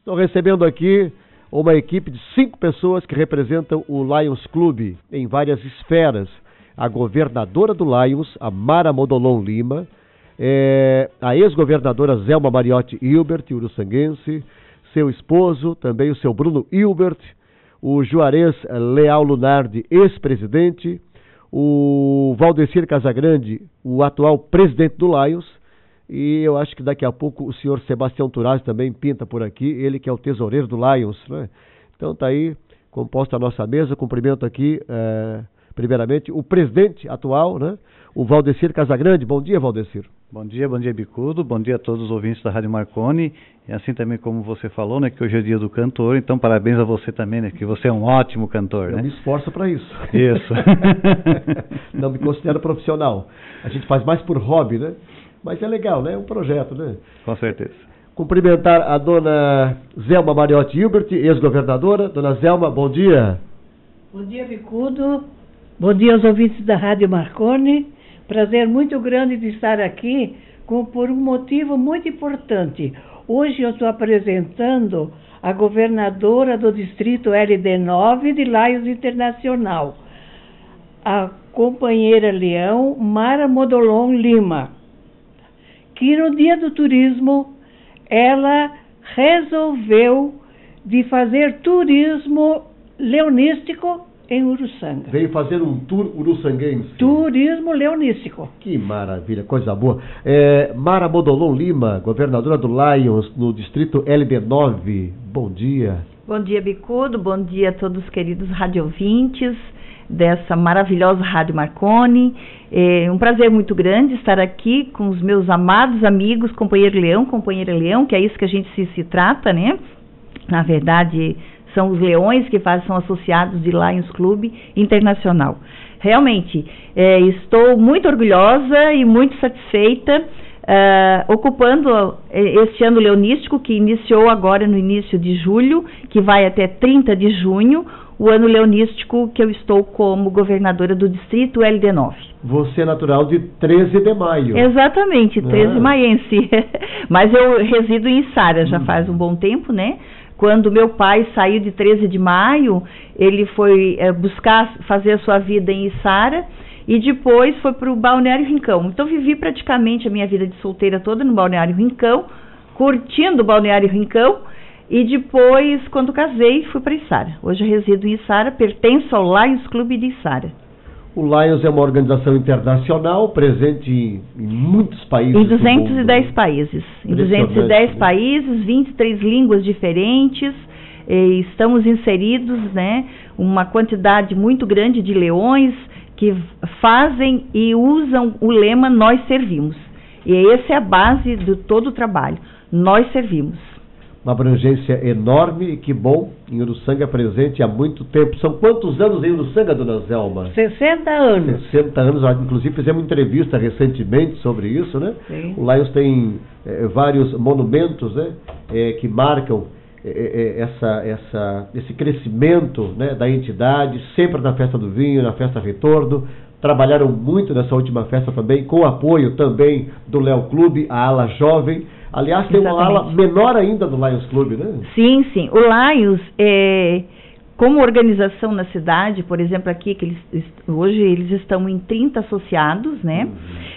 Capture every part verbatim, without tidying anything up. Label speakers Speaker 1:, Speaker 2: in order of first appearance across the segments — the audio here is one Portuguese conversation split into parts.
Speaker 1: Estou recebendo aqui uma equipe de cinco pessoas que representam o Lions Clube em várias esferas. A governadora do Lions, a Mara Modolon Lima, é, a ex-governadora Zelma Mariotti Hilbert, uruçanguense, seu esposo, também o seu Bruno Hilbert, o Juarez Leal Lunardi, ex-presidente, o Valdecir Casagrande, o atual presidente do Lions, e eu acho que daqui a pouco o senhor Sebastião Turazzi também pinta por aqui, ele que é o tesoureiro do Lions, né? Então tá aí, composta a nossa mesa. Cumprimento aqui, é, primeiramente, o presidente atual, né? O Valdecir Casagrande. Bom dia, Valdecir.
Speaker 2: Bom dia, bom dia, Bicudo. Bom dia a todos os ouvintes da Rádio Marconi. E assim também como você falou, né, que hoje é dia do cantor, então parabéns a você também, né, que você é um ótimo cantor,
Speaker 1: eu
Speaker 2: né?
Speaker 1: me esforço para isso.
Speaker 2: Isso.
Speaker 1: Não me considero profissional. A gente faz mais por hobby, né? Mas é legal, né? É um projeto, né?
Speaker 2: Com certeza.
Speaker 1: Cumprimentar a dona Zelma Mariotti Hilbert, ex-governadora. Dona Zelma, bom dia.
Speaker 3: Bom dia, Bicudo. Bom dia aos ouvintes da Rádio Marconi. Prazer muito grande de estar aqui com, por um motivo muito importante. Hoje eu estou apresentando a governadora do Distrito L D nove de Lions Internacional, a companheira Leão Mara Modolon Lima, que no Dia do Turismo ela resolveu de fazer turismo leonístico em Uruçanga.
Speaker 1: Veio fazer um tour uruçanguense.
Speaker 3: Turismo leonístico.
Speaker 1: Que maravilha, coisa boa. É, Mara Modolon Lima, governadora do Lions no Distrito L D nove. Bom dia.
Speaker 4: Bom dia, Bicudo. Bom dia a todos os queridos radiovintes dessa maravilhosa Rádio Marconi. É um prazer muito grande estar aqui com os meus amados amigos, companheiro Leão, companheira Leão, que é isso que a gente se, se trata, né? Na verdade, são os leões que fazem, são associados de Lions Clube Internacional. Realmente, é, estou muito orgulhosa e muito satisfeita, uh, ocupando este ano leonístico, que iniciou agora no início de julho, que vai até trinta de junho, o ano leonístico que eu estou como governadora do Distrito L D nove.
Speaker 1: Você é natural de treze de maio.
Speaker 4: Exatamente, treze
Speaker 1: ah.
Speaker 4: maiense. Mas eu resido em Içara já hum. faz um bom tempo, né? Quando meu pai saiu de treze de maio, ele foi é, buscar fazer a sua vida em Içara e depois foi para o Balneário Rincão. Então vivi praticamente a minha vida de solteira toda no Balneário Rincão, curtindo o Balneário Rincão. E depois, quando casei, fui para Içara. Hoje eu resido em Içara, pertenço ao Lions Clube de Içara.
Speaker 1: O Lions é uma organização internacional, presente em, em muitos países.
Speaker 4: Em duzentos e dez
Speaker 1: do mundo.
Speaker 4: países. Em duzentos e dez né? países, vinte e três línguas diferentes. E estamos inseridos, né, uma quantidade muito grande de leões que fazem e usam o lema Nós Servimos. E essa é a base de todo o trabalho. Nós servimos.
Speaker 1: Uma abrangência enorme e que bom, em Uruçanga presente há muito tempo. São quantos anos em Uruçanga, dona Zelma?
Speaker 3: sessenta anos.
Speaker 1: sessenta anos, inclusive fizemos uma entrevista recentemente sobre isso, né?
Speaker 3: Sim.
Speaker 1: O Lions tem é, vários monumentos, né, é, que marcam é, é, essa, essa, esse crescimento, né, da entidade, sempre na Festa do Vinho, na Festa Retorno. Trabalharam muito nessa última festa também, com o apoio também do Léo Clube, a ala jovem. Aliás, tem Exatamente. uma ala menor ainda do Lions Clube, né?
Speaker 4: Sim, sim. O Lions, é, como organização na cidade, por exemplo, aqui, que eles, hoje eles estão em trinta associados, né? Uhum.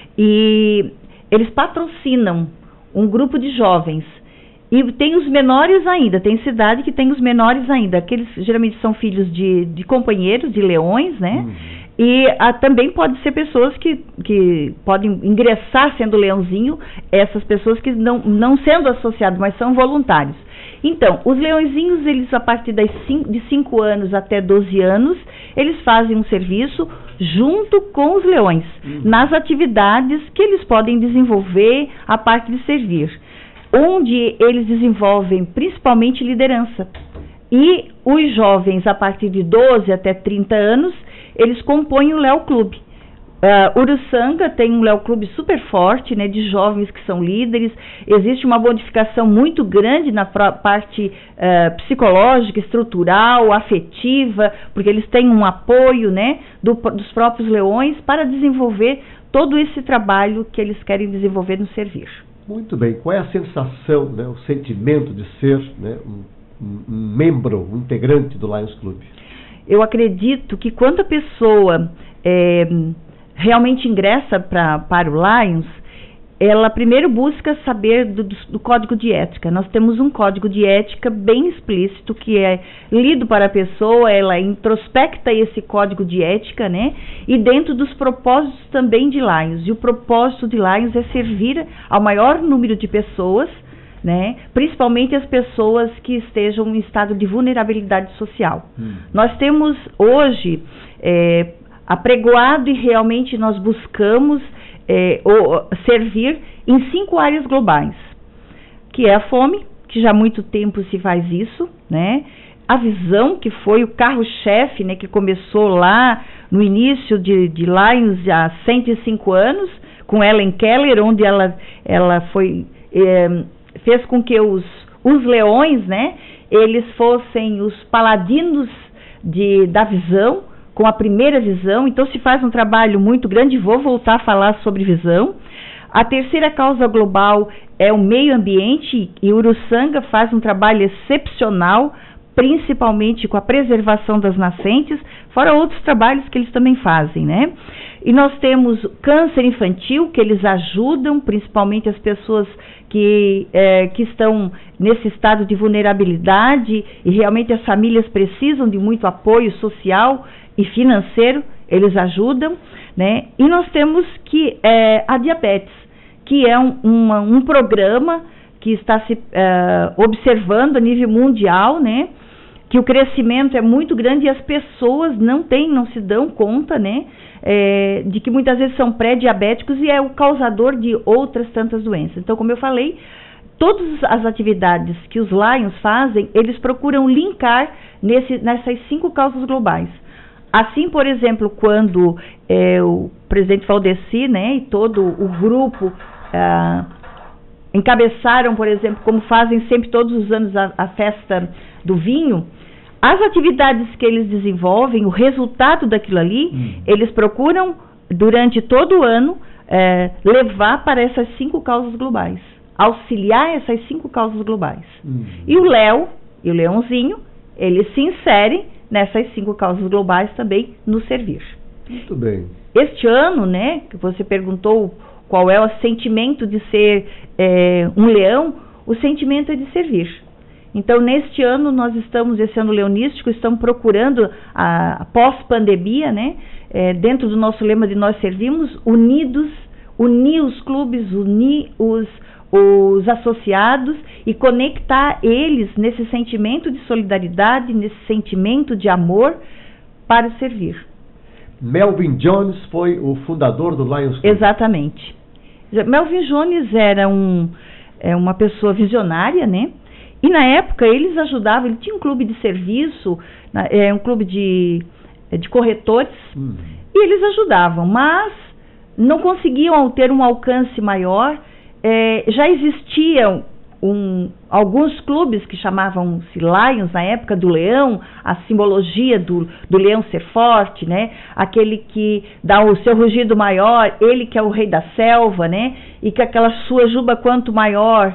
Speaker 4: E eles patrocinam um grupo de jovens. E tem os menores ainda, tem cidade que tem os menores ainda. Aqueles geralmente são filhos de, de companheiros, de leões, né? Uhum. E ah, também pode ser pessoas que, que podem ingressar sendo leãozinho, essas pessoas que não, não sendo associadas, mas são voluntários. Então, os leõezinhos, eles a partir das cinco, de cinco anos até doze anos, eles fazem um serviço junto com os leões, uhum. nas atividades que eles podem desenvolver a parte de servir, onde eles desenvolvem principalmente liderança. E os jovens, a partir de doze até trinta anos, eles compõem o Léo Clube. Uh, Uruçanga tem um Léo Clube super forte, né, de jovens que são líderes. Existe uma modificação muito grande na parte uh, psicológica, estrutural, afetiva, porque eles têm um apoio, né, do, dos próprios leões para desenvolver todo esse trabalho que eles querem desenvolver no servir.
Speaker 1: Muito bem. Qual é a sensação, né, o sentimento de ser, né, um, um, um membro, um integrante do Lions Club?
Speaker 4: Eu acredito que quando a pessoa é, realmente ingressa pra, para o Lions, ela primeiro busca saber do, do código de ética. Nós temos um código de ética bem explícito, que é lido para a pessoa, ela introspecta esse código de ética, né? E dentro dos propósitos também de Lions. E o propósito de Lions é servir ao maior número de pessoas, né? Principalmente as pessoas que estejam em estado de vulnerabilidade social. Hum. Nós temos hoje é, apregoado e realmente nós buscamos É, ou, servir em cinco áreas globais, que é a fome, que já há muito tempo se faz isso, né? A visão, que foi o carro-chefe, né, que começou lá no início de, de Lions há cento e cinco anos, com Helen Keller, onde ela, ela foi, é, fez com que os, os leões, né, eles fossem os paladinos de, da visão, com a primeira visão. Então se faz um trabalho muito grande, vou voltar a falar sobre visão. A terceira causa global é o meio ambiente, e Uruçanga faz um trabalho excepcional, principalmente com a preservação das nascentes, fora outros trabalhos que eles também fazem, né? E nós temos câncer infantil, que eles ajudam, principalmente as pessoas que, é, que estão nesse estado de vulnerabilidade, e realmente as famílias precisam de muito apoio social e financeiro, eles ajudam, né? E nós temos que é, a diabetes, que é um, uma, um programa que está se é, observando a nível mundial, né? Que o crescimento é muito grande e as pessoas não têm, não se dão conta, né? É, de que muitas vezes são pré-diabéticos e é o causador de outras tantas doenças. Então, como eu falei, todas as atividades que os Lions fazem, eles procuram linkar nesse, nessas cinco causas globais. Assim, por exemplo, quando é, o presidente Valdeci, né, e todo o grupo ah, encabeçaram, por exemplo, como fazem sempre todos os anos a, a festa do vinho, as atividades que eles desenvolvem, o resultado daquilo ali, hum. eles procuram, durante todo o ano, é, levar para essas cinco causas globais, auxiliar essas cinco causas globais. Hum. E o Léo, e o Leãozinho, eles se inserem nessas cinco causas globais também no servir.
Speaker 1: Muito bem.
Speaker 4: Este ano, né, que você perguntou qual é o sentimento de ser é, um leão, o sentimento é de servir. Então, neste ano, nós estamos, esse ano leonístico, estamos procurando, a, a pós-pandemia, né, é, dentro do nosso lema de nós servimos, unidos, unir os clubes, unir os, os associados e conectar eles nesse sentimento de solidariedade, nesse sentimento de amor para servir.
Speaker 1: Melvin Jones foi o fundador do Lions Club.
Speaker 4: Exatamente. Melvin Jones era um, é, uma pessoa visionária, né? E na época eles ajudavam, ele tinha um clube de serviço, é, um clube de, de corretores, hum. e eles ajudavam, mas não conseguiam ter um alcance maior. É, já existiam um, alguns clubes que chamavam-se Lions, na época do leão, a simbologia do, do leão ser forte, né? Aquele que dá o seu rugido maior, ele que é o rei da selva, né? E que aquela sua juba quanto maior,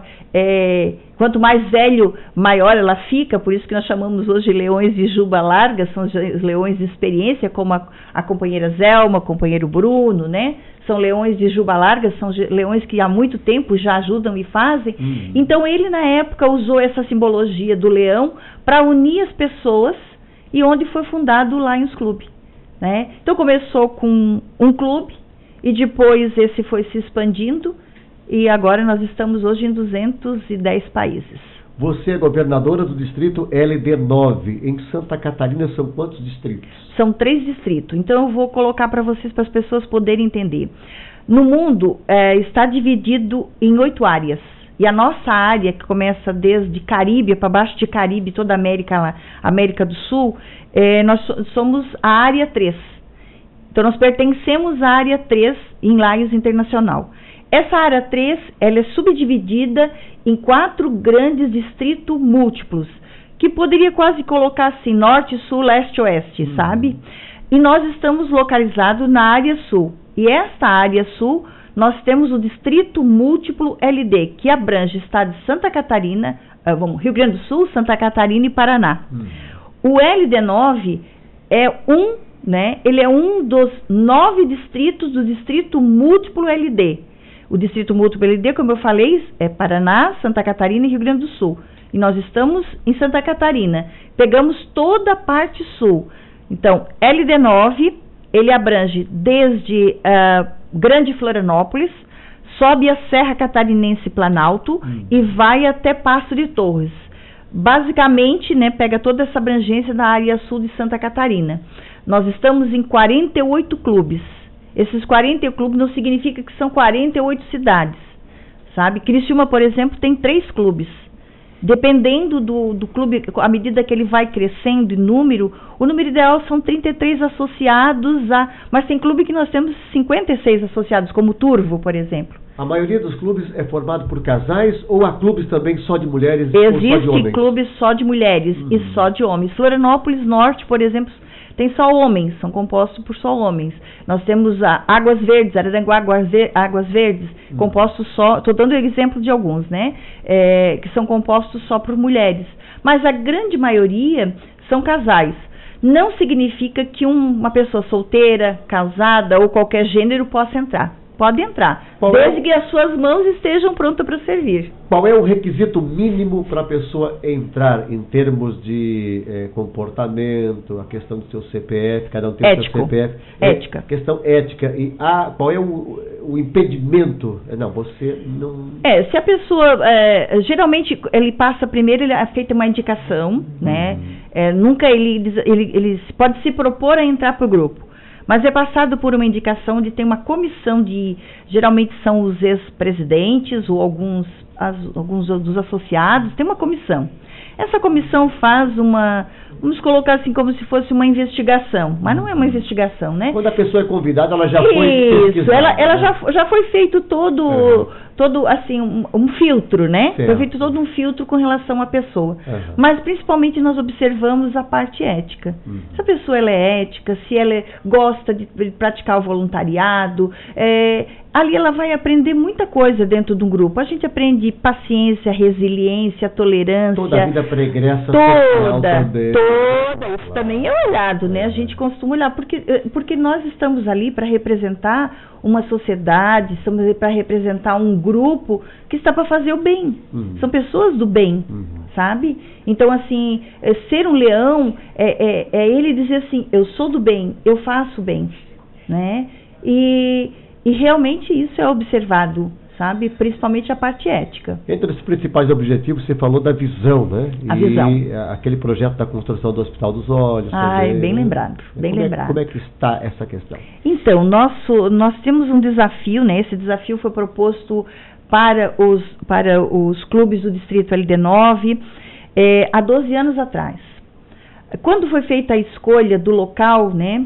Speaker 4: é, quanto mais velho, maior ela fica, por isso que nós chamamos hoje leões de juba larga, são os leões de experiência, como a, a companheira Zelma, o companheiro Bruno, né? São leões de juba larga, são leões que há muito tempo já ajudam e fazem. Uhum. Então ele na época usou essa simbologia do leão para unir as pessoas, e onde foi fundado o Lions Club, né? Então começou com um clube e depois esse foi se expandindo, e agora nós estamos hoje em duzentos e dez países.
Speaker 1: Você é governadora do distrito L D nove. Em Santa Catarina são quantos distritos? São
Speaker 4: três distritos. Então eu vou colocar para vocês, para as pessoas poderem entender. No mundo é, está dividido em oito áreas. E a nossa área, que começa desde Caribe, para baixo de Caribe, toda a América, América do Sul, é, nós somos a área três. Então nós pertencemos à área três em Lions Internacional. Essa área três, ela é subdividida em quatro grandes distritos múltiplos, que poderia quase colocar assim, norte, sul, leste, oeste, uhum. sabe? E nós estamos localizados na área sul. E essa área sul, nós temos o Distrito Múltiplo L D, que abrange o estado de Santa Catarina, uh, vamos, Rio Grande do Sul, Santa Catarina e Paraná. Hum. O L D nove é um, né, ele é um dos nove distritos do Distrito Múltiplo L D. O Distrito Múltiplo L D, como eu falei, é Paraná, Santa Catarina e Rio Grande do Sul. E nós estamos em Santa Catarina. Pegamos toda a parte sul. Então, L D nove, ele abrange desde uh, Grande Florianópolis, sobe a Serra Catarinense Planalto hum. e vai até Passo de Torres. Basicamente, né, pega toda essa abrangência da área sul de Santa Catarina. Nós estamos em quarenta e oito clubes. Esses quarenta e oito clubes não significa que são quarenta e oito cidades, sabe? Criciúma, por exemplo, tem três clubes. Dependendo do, do clube, à medida que ele vai crescendo em número, o número ideal são trinta e três associados, a, mas tem clube que nós temos cinquenta e seis associados, como o Turvo, por exemplo.
Speaker 1: A maioria dos clubes é formado por casais ou há clubes também só de mulheres ou só de homens?
Speaker 4: Existem clubes só de mulheres hum. e só de homens. Florianópolis Norte, por exemplo, tem só homens, são compostos por só homens. Nós temos a Águas Verdes, Araranguá Águas, Ver, Águas Verdes, hum. compostos só, estou dando exemplo de alguns, né? É, que são compostos só por mulheres. Mas a grande maioria são casais. Não significa que um, uma pessoa solteira, casada ou qualquer gênero possa entrar. Pode entrar, Qual desde é o... que as suas mãos estejam prontas para servir.
Speaker 1: Qual é o requisito mínimo para a pessoa entrar em termos de eh, comportamento, a questão do seu C P F, cada um tem o seu C P F.
Speaker 4: Ética.
Speaker 1: É, questão ética. E a, qual é o, o impedimento? Não, você não...
Speaker 4: É, se a pessoa, é, geralmente ele passa primeiro, ele é feita uma indicação, hum. né? É, nunca ele, ele, ele pode se propor a entrar para o grupo. Mas é passado por uma indicação de ter uma comissão de, geralmente são os ex-presidentes ou alguns, as, alguns dos associados, tem uma comissão. Essa comissão faz uma, vamos colocar assim como se fosse uma investigação, mas não é uma investigação, né?
Speaker 1: Quando a pessoa é convidada, ela já
Speaker 4: Isso,
Speaker 1: foi pesquisada.
Speaker 4: ela, ela
Speaker 1: né?
Speaker 4: já, já foi feito todo, uhum. todo assim, um, um filtro, né?
Speaker 1: Certo.
Speaker 4: Foi feito todo um filtro com relação à pessoa. Uhum. Mas principalmente nós observamos a parte ética. Uhum. Se a pessoa ela é ética, se ela é, gosta de, de praticar o voluntariado, é, ali ela vai aprender muita coisa dentro de um grupo. A gente aprende paciência, resiliência, tolerância.
Speaker 1: Toda a vida pregressa
Speaker 4: toda,
Speaker 1: também.
Speaker 4: Toda, isso Uau. também é olhado, né? A gente costuma olhar, porque, porque nós estamos ali para representar uma sociedade, estamos ali para representar um grupo que está para fazer o bem. Uhum. São pessoas do bem, uhum. sabe? Então, assim, é, ser um leão é, é, é ele dizer assim, eu sou do bem, eu faço bem, né? E... E realmente isso é observado, sabe? Principalmente a parte ética.
Speaker 1: Entre os principais objetivos, você falou da visão, né?
Speaker 4: A
Speaker 1: e
Speaker 4: visão.
Speaker 1: aquele projeto da construção do Hospital dos Olhos.
Speaker 4: Ah,
Speaker 1: também,
Speaker 4: é bem
Speaker 1: né?
Speaker 4: lembrado, bem
Speaker 1: como
Speaker 4: lembrado.
Speaker 1: É, como é que está essa questão?
Speaker 4: Então, nosso, nós temos um desafio, né? Esse desafio foi proposto para os, para os clubes do Distrito L D nove é, há doze anos atrás. Quando foi feita a escolha do local, né?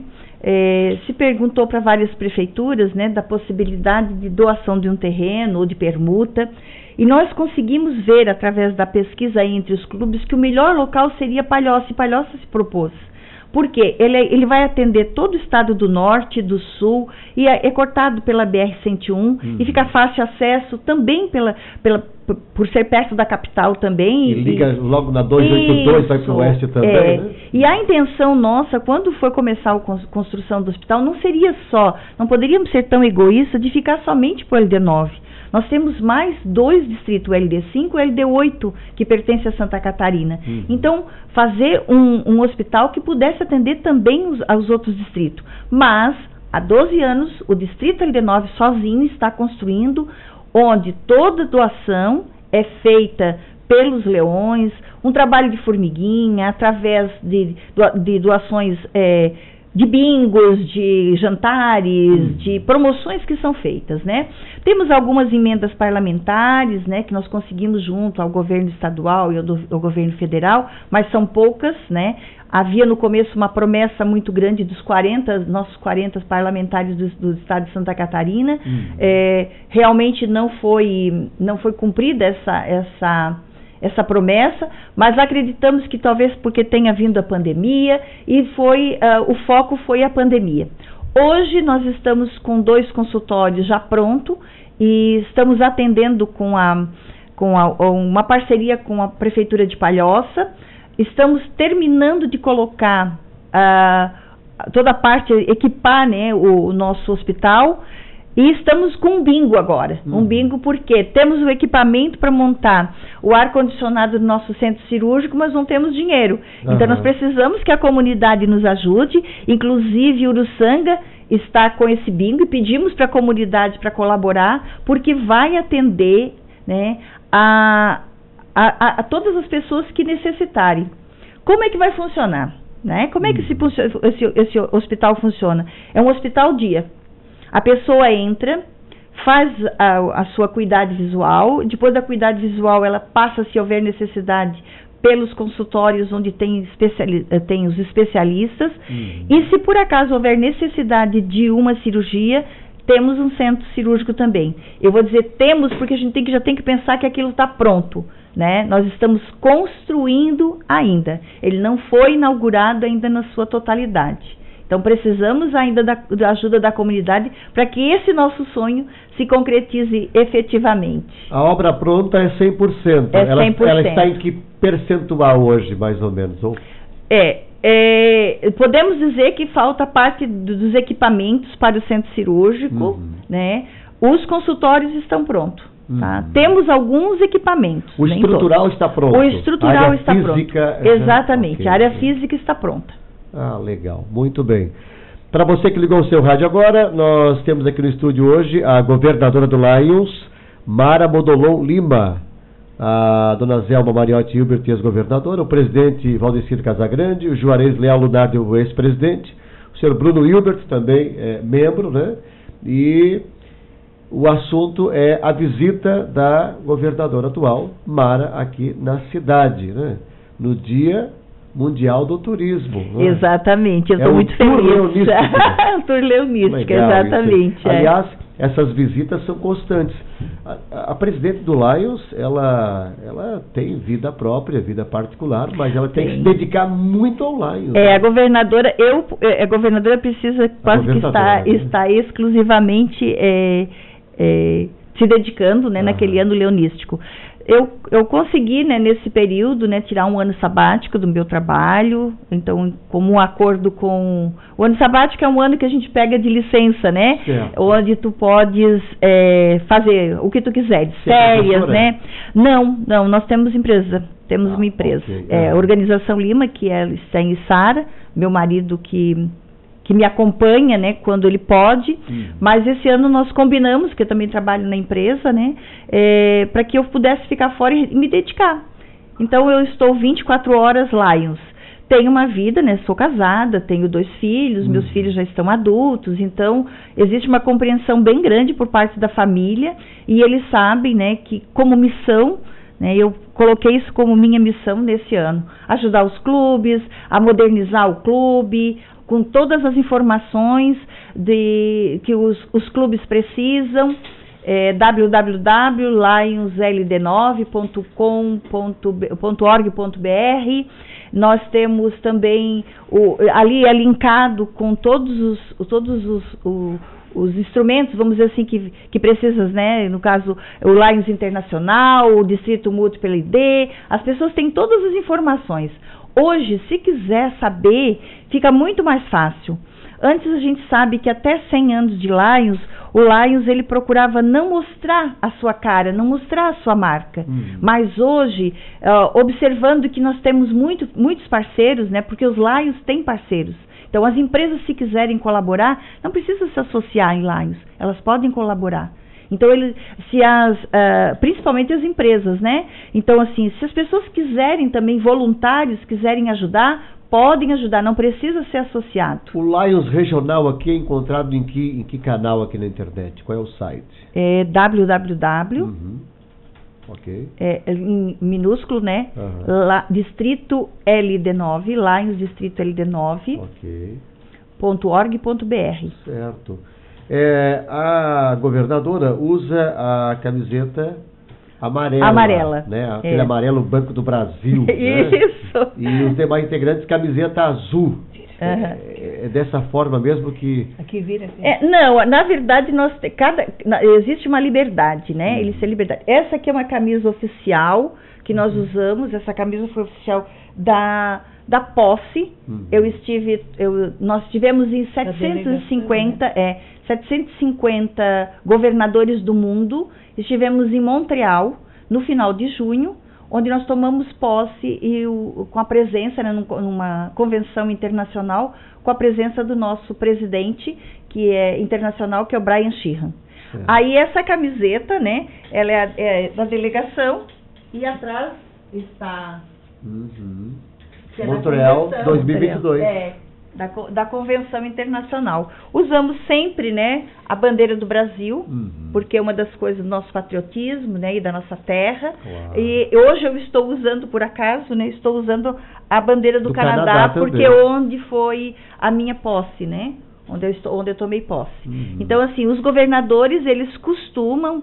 Speaker 4: É, se perguntou para várias prefeituras, né, da possibilidade de doação de um terreno ou de permuta, e nós conseguimos ver através da pesquisa entre os clubes que o melhor local seria Palhoça, e Palhoça se propôs. Porque ele, ele vai atender todo o estado do norte, do sul, e é, é cortado pela B R cento e um, uhum. e fica fácil acesso também pela, pela, por, por ser perto da capital também.
Speaker 1: E, e liga logo na duzentos e oitenta e dois, vai para o oeste também, é, né?
Speaker 4: E a intenção nossa, quando for começar a construção do hospital, não seria só, não poderíamos ser tão egoístas de ficar somente para o L D nove. Nós temos mais dois distritos, o L D cinco e o L D oito, que pertence a Santa Catarina. Uhum. Então, fazer um, um hospital que pudesse atender também os, aos outros distritos. Mas, há doze anos, o distrito L D nove sozinho está construindo, onde toda doação é feita pelos leões, um trabalho de formiguinha, através de, de doações... É, de bingos, de jantares, hum. de promoções que são feitas, né? Temos algumas emendas parlamentares, né, que nós conseguimos junto ao governo estadual e ao, do, ao governo federal, mas são poucas, né? Havia no começo uma promessa muito grande dos quarenta, nossos quarenta parlamentares do, do estado de Santa Catarina. Hum. É, realmente não foi, não foi cumprida essa... essa essa promessa, mas acreditamos que talvez porque tenha vindo a pandemia e foi, uh, o foco foi a pandemia. Hoje nós estamos com dois consultórios já pronto e estamos atendendo com, a, com a, uma parceria com a Prefeitura de Palhoça. Estamos terminando de colocar uh, toda a parte, equipar, né, o, o nosso hospital. E estamos com um bingo agora. Uhum. Um bingo porque temos o equipamento para montar o ar-condicionado do nosso centro cirúrgico, mas não temos dinheiro. Uhum. Então nós precisamos que a comunidade nos ajude. Inclusive Uruçanga está com esse bingo e pedimos para a comunidade para colaborar, porque vai atender, né, a, a, a todas as pessoas que necessitarem. Como é que vai funcionar? Né? Como é que esse, esse, esse hospital funciona? É um hospital dia. A pessoa entra, faz a, a sua acuidade visual, depois da acuidade visual ela passa, se houver necessidade, pelos consultórios onde tem, especiali tem os especialistas, uhum. E se por acaso houver necessidade de uma cirurgia, temos um centro cirúrgico também. Eu vou dizer temos porque a gente tem que, já tem que pensar que aquilo está pronto, né? Nós estamos construindo ainda, ele não foi inaugurado ainda na sua totalidade. Então, precisamos ainda da, da ajuda da comunidade para que esse nosso sonho se concretize efetivamente.
Speaker 1: A obra pronta é cem por cento.
Speaker 4: É cem por cento.
Speaker 1: Ela, ela está em que percentual hoje, mais ou menos? Ou...
Speaker 4: É, é, podemos dizer que falta parte dos equipamentos para o centro cirúrgico, uhum. né? Os consultórios estão prontos. Tá? Uhum. Temos alguns equipamentos.
Speaker 1: O estrutural
Speaker 4: todos.
Speaker 1: está pronto.
Speaker 4: O estrutural
Speaker 1: área
Speaker 4: está
Speaker 1: física,
Speaker 4: pronto. Exatamente.
Speaker 1: Okay,
Speaker 4: a área
Speaker 1: okay.
Speaker 4: física está pronta.
Speaker 1: Ah, legal. Muito bem. Para você que ligou o seu rádio agora, nós temos aqui no estúdio hoje a governadora do Lions, Mara Modolon Lima, a dona Zelma Mariotti Hilbert, ex-governadora, o presidente Valdecir Casagrande, o Juarez Leal Lunardi, o ex-presidente, o senhor Bruno Hilbert, também é membro, né? E o assunto é a visita da governadora atual, Mara, aqui na cidade, né? No dia Mundial do Turismo. Né?
Speaker 4: Exatamente, eu estou
Speaker 1: é
Speaker 4: muito
Speaker 1: um
Speaker 4: feliz.
Speaker 1: Tour leonístico.
Speaker 4: Tour leonístico, exatamente. É.
Speaker 1: Aliás, essas visitas são constantes. A, a, a presidente do Lions, ela, ela tem vida própria, vida particular, mas ela tem Sim. que se dedicar muito ao Lions.
Speaker 4: É, né? a governadora, eu, a governadora precisa quase que estar, né? estar exclusivamente é, é, se dedicando, né, naquele ano leonístico. Eu, eu consegui, né, nesse período, né, tirar um ano sabático do meu trabalho, então, como um acordo com... O ano sabático é um ano que a gente pega de licença, né? Certo. Onde tu podes é, fazer o que tu quiseres, Você férias, é né? Não, não, nós temos empresa, temos ah, uma empresa. Okay. É, a Organização Lima, que é, está em Içara, meu marido que... que me acompanha, né, quando ele pode, hum. mas esse ano nós combinamos, que eu também trabalho na empresa, né, é, para que eu pudesse ficar fora e me dedicar. Então eu estou vinte e quatro horas Lions. Tenho uma vida, né, sou casada, tenho dois filhos, hum. meus filhos já estão adultos, então existe uma compreensão bem grande por parte da família, e eles sabem, né, que como missão, né, eu coloquei isso como minha missão nesse ano, ajudar os clubes, a modernizar o clube, com todas as informações de, que os, os clubes precisam, é, w w w ponto lions l d nove ponto com ponto org ponto b r. Nós temos também, o, ali é linkado com todos os, todos os, o, os instrumentos, vamos dizer assim, que, que precisas, né? No caso, o Lions Internacional, o Distrito Múltiplo I D, as pessoas têm todas as informações. Hoje, se quiser saber, fica muito mais fácil. Antes a gente sabe que até cem anos de Lions, o Lions ele procurava não mostrar a sua cara, não mostrar a sua marca. Uhum. Mas hoje, uh, observando que nós temos muito, muitos parceiros, né, porque os Lions têm parceiros. Então as empresas, se quiserem colaborar, não precisam se associar em Lions, elas podem colaborar. Então, ele, se as, uh, principalmente as empresas, né? Então, assim, se as pessoas quiserem também, voluntários, quiserem ajudar, podem ajudar, não precisa ser associado.
Speaker 1: O Lions Regional aqui é encontrado em que, em que canal aqui na internet? Qual é o site?
Speaker 4: É w w w.
Speaker 1: Uhum. Ok.
Speaker 4: É, em minúsculo, né?
Speaker 1: Uhum.
Speaker 4: La, Distrito L D nove, Lions Distrito L D nove.
Speaker 1: Ok.
Speaker 4: Ponto org ponto b r.
Speaker 1: Certo. É, a governadora usa a camiseta amarela,
Speaker 4: amarela,
Speaker 1: né? Aquele
Speaker 4: é.
Speaker 1: amarelo Banco do Brasil.
Speaker 4: Isso.
Speaker 1: Né? E os demais integrantes, camiseta azul. É, é dessa forma mesmo que...
Speaker 3: Aqui vira. Aqui.
Speaker 4: É, não, na verdade, nós te, cada, na, existe uma liberdade, né?
Speaker 1: Uhum.
Speaker 4: Eles têm liberdade. Essa aqui é uma camisa oficial que nós uhum. usamos. Essa camisa foi oficial da, da posse. Uhum. Eu estive, eu, nós tivemos em setecentos e cinquenta, né? é, setecentos e cinquenta governadores do mundo. Estivemos em Montreal no final de junho, onde nós tomamos posse e o, com a presença, né, numa convenção internacional, com a presença do nosso presidente, que é internacional, que é o Brian Sheehan. É. Aí essa camiseta, né, ela é, é da delegação e atrás está...
Speaker 1: Uhum. É Montreal dois mil e vinte e dois.
Speaker 4: É, da, da Convenção Internacional. Usamos sempre, né, a bandeira do Brasil, uhum. porque é uma das coisas do nosso patriotismo, né, e da nossa terra. Uau. E hoje eu estou usando, por acaso, né, estou usando a bandeira do, do Canadá, Canadá porque é onde foi a minha posse, né, onde eu, estou, onde eu tomei posse. Uhum. Então, assim, os governadores, eles costumam,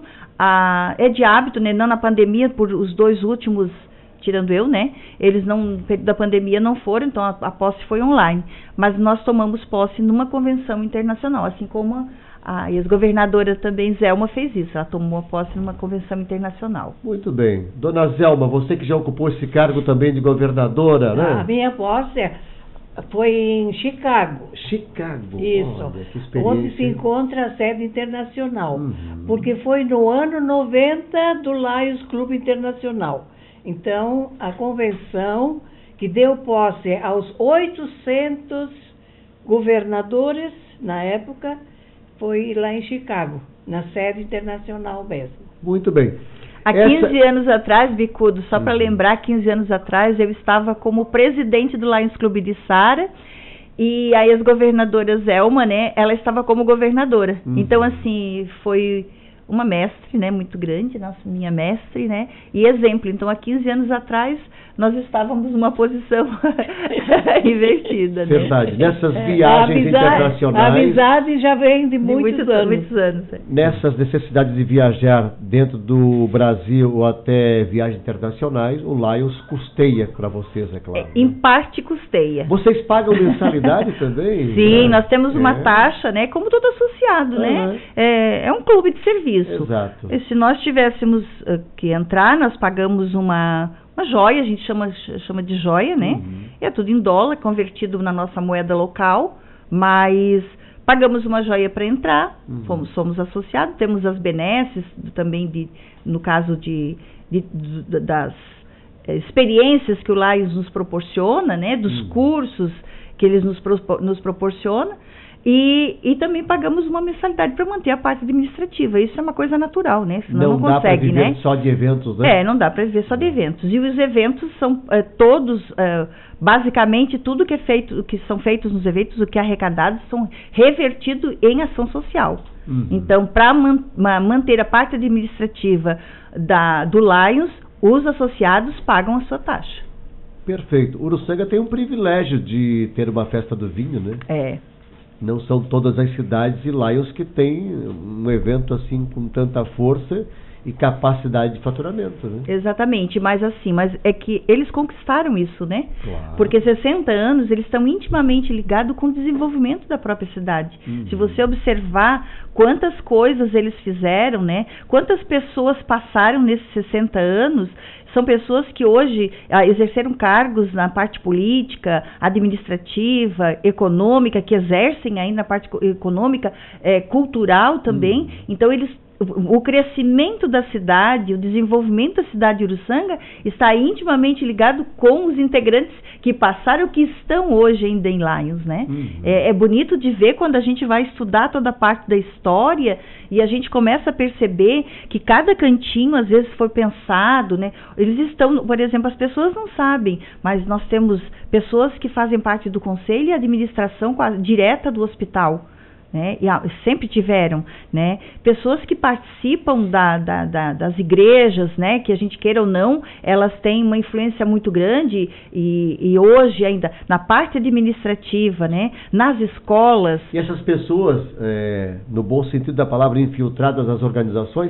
Speaker 4: a, é de hábito, né, não na pandemia, por os dois últimos, tirando eu, né, eles não, no período da pandemia não foram, então a, a posse foi online, mas nós tomamos posse numa convenção internacional, assim como a, a ex-governadora também, Zelma, fez isso, ela tomou a posse numa convenção internacional.
Speaker 1: Muito bem. Dona Zelma, você que já ocupou esse cargo também de governadora, né?
Speaker 3: A minha posse foi em Chicago.
Speaker 1: Chicago.
Speaker 3: Isso.
Speaker 1: Olha, que experiência.
Speaker 3: Onde se encontra a sede internacional,
Speaker 1: uhum.
Speaker 3: porque foi no ano noventa do Lions Clube Internacional. Então, a convenção que deu posse aos oitocentos governadores, na época, foi lá em Chicago, na sede internacional mesmo.
Speaker 1: Muito bem.
Speaker 4: Há quinze Essa... anos atrás, Bicudo, só para lembrar, quinze anos atrás, eu estava como presidente do Lions Clube de Sara, e a ex-governadora Zelma, né, ela estava como governadora. Uhum. Então, assim, foi... uma mestre, né, muito grande, nossa, minha mestre, né, e exemplo. Então, há quinze anos atrás, nós estávamos numa posição invertida, né?
Speaker 1: Verdade. Nessas viagens
Speaker 3: amizade,
Speaker 1: internacionais...
Speaker 3: A amizade já vem de, de muitos, muitos anos.
Speaker 4: Muitos anos é.
Speaker 1: Nessas necessidades de viajar dentro do Brasil ou até viagens internacionais, o Lions custeia para vocês, é claro.
Speaker 4: É, em
Speaker 1: né?
Speaker 4: parte custeia.
Speaker 1: Vocês pagam mensalidade também?
Speaker 4: Sim,
Speaker 1: né?
Speaker 4: nós temos uma
Speaker 1: é.
Speaker 4: taxa, né, como todo associado, uhum. né? É, é um clube de serviço.
Speaker 1: Exato.
Speaker 4: E se nós tivéssemos uh, que entrar, nós pagamos uma, uma joia, a gente chama, chama de joia, né? Uhum. É tudo em dólar, convertido na nossa moeda local, mas pagamos uma joia para entrar, uhum. fomos, somos associados, temos as benesses também, de, no caso de, de, de das eh, experiências que o Lions nos proporciona, né? Dos uhum. cursos que eles nos, pro, nos proporciona. E, e também pagamos uma mensalidade para manter a parte administrativa. Isso é uma coisa natural, né? Senão não, não consegue,
Speaker 1: dá para viver
Speaker 4: né?
Speaker 1: só de eventos, né?
Speaker 4: É, não dá para viver só de eventos. E os eventos são é, todos, é, basicamente, tudo que é feito, que são feitos nos eventos, o que é arrecadado, são revertidos em ação social. Uhum. Então, para man, manter a parte administrativa da, do Lions, os associados pagam a sua taxa.
Speaker 1: Perfeito. Uruçanga tem um privilégio de ter uma festa do vinho, né?
Speaker 4: É.
Speaker 1: Não são todas as cidades e Lions que tem um evento assim com tanta força e capacidade de faturamento, né?
Speaker 4: Exatamente, mas assim, mas é que eles conquistaram isso, né?
Speaker 1: Claro.
Speaker 4: Porque sessenta anos, eles estão intimamente ligados com o desenvolvimento da própria cidade. Uhum. Se você observar quantas coisas eles fizeram, né? Quantas pessoas passaram nesses sessenta anos, são pessoas que hoje ah, exerceram cargos na parte política, administrativa, econômica, que exercem ainda na parte econômica, eh, cultural também. Uhum. Então, eles o crescimento da cidade, o desenvolvimento da cidade de Uruçanga está intimamente ligado com os integrantes que passaram, que estão hoje ainda em Lions, né? Uhum. É, é bonito de ver quando a gente vai estudar toda a parte da história e a gente começa a perceber que cada cantinho às vezes foi pensado, né? Eles estão, por exemplo, as pessoas não sabem, mas nós temos pessoas que fazem parte do conselho e administração direta do hospital. Né? E sempre tiveram, né? Pessoas que participam da, da, da, das igrejas, né? Que a gente queira ou não, elas têm uma influência muito grande e, e hoje ainda na parte administrativa, né? Nas escolas.
Speaker 1: E essas pessoas, é, no bom sentido da palavra, infiltradas nas organizações,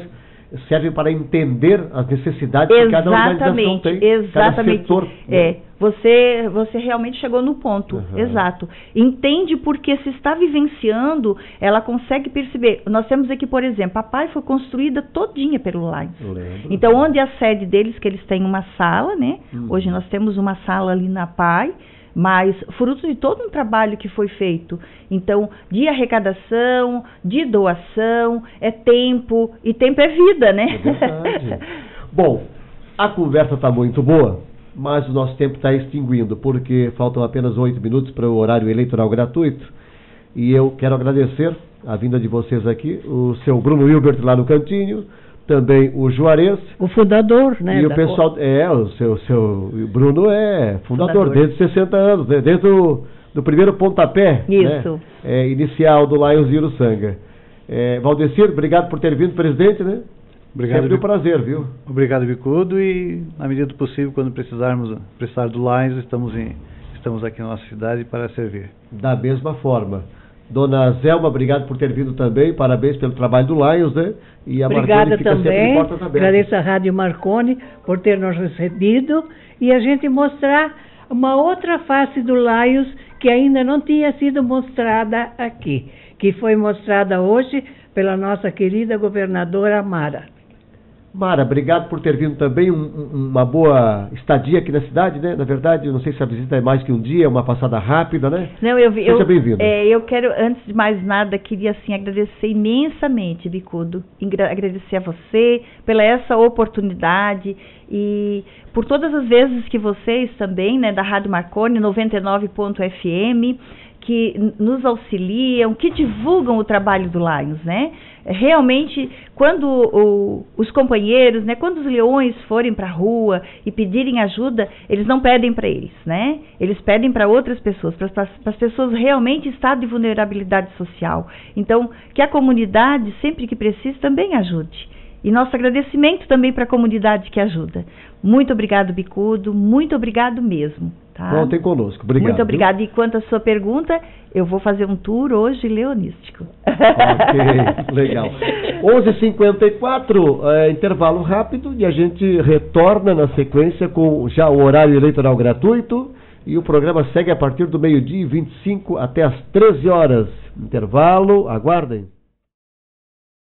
Speaker 1: servem para entender as necessidades que cada organização tem,
Speaker 4: exatamente,
Speaker 1: cada setor.
Speaker 4: É,
Speaker 1: né?
Speaker 4: você, você realmente chegou no ponto, uhum. Exato. Entende porque se está vivenciando, ela consegue perceber. Nós temos aqui, por exemplo, a P A I foi construída todinha pelo Lions. Então, onde a sede deles, que eles têm uma sala, né? Uhum. Hoje nós temos uma sala ali na P A I, mas fruto de todo um trabalho que foi feito. Então, de arrecadação, de doação, é tempo, e tempo é vida, né?
Speaker 1: É verdade. Bom, a conversa está muito boa, mas o nosso tempo está extinguindo, porque faltam apenas oito minutos para o horário eleitoral gratuito, e eu quero agradecer a vinda de vocês aqui, o seu Bruno Hilbert lá no cantinho, também o Juarez.
Speaker 3: O fundador, né?
Speaker 1: E o pessoal, cor. é, o seu, seu Bruno é fundador, fundador. desde sessenta anos, né, desde o do primeiro pontapé,
Speaker 4: Isso.
Speaker 1: Né, é, inicial do Lions de Uruçanga. É, Valdecir, obrigado por ter vindo, presidente, né?
Speaker 2: Obrigado.
Speaker 1: Sempre um prazer, viu?
Speaker 2: Obrigado, Bicudo, e na medida do possível, quando precisarmos precisar do Lions, estamos, em, estamos aqui na nossa cidade para servir.
Speaker 1: Da mesma forma. Dona Zelma, obrigado por ter vindo também, parabéns pelo trabalho do Lions, né? E a
Speaker 3: Obrigada também, agradeço a Rádio Marconi por ter nos recebido e a gente mostrar uma outra face do Lions que ainda não tinha sido mostrada aqui, que foi mostrada hoje pela nossa querida governadora Mara.
Speaker 1: Mara, obrigado por ter vindo também, um, um, uma boa estadia aqui na cidade, né? Na verdade, eu não sei se a visita é mais que um dia, uma passada rápida, né?
Speaker 4: Não, eu vi.
Speaker 1: Seja bem-vindo.
Speaker 4: É, eu quero, antes de mais nada, queria assim agradecer imensamente, Bicudo, agradecer a você pela essa oportunidade e por todas as vezes que vocês também, né, da Rádio Marconi noventa e nove ponto F M, que nos auxiliam, que divulgam o trabalho do Lions, né? Realmente, quando o, os companheiros, né, quando os leões forem para a rua e pedirem ajuda, eles não pedem para eles, né? Eles pedem para outras pessoas, para as pessoas realmente em estado de vulnerabilidade social. Então, que a comunidade, sempre que precise, também ajude. E nosso agradecimento também para a comunidade que ajuda. Muito obrigado, Bicudo, muito obrigado mesmo. Tá?
Speaker 1: Contem conosco, obrigado.
Speaker 4: Muito obrigado. E quanto à sua pergunta, eu vou fazer um tour hoje leonístico.
Speaker 1: Ok, legal. onze e cinquenta e quatro, é, intervalo rápido, e a gente retorna na sequência com já o horário eleitoral gratuito, e o programa segue a partir do meio-dia e vinte e cinco até as treze horas. Intervalo, aguardem.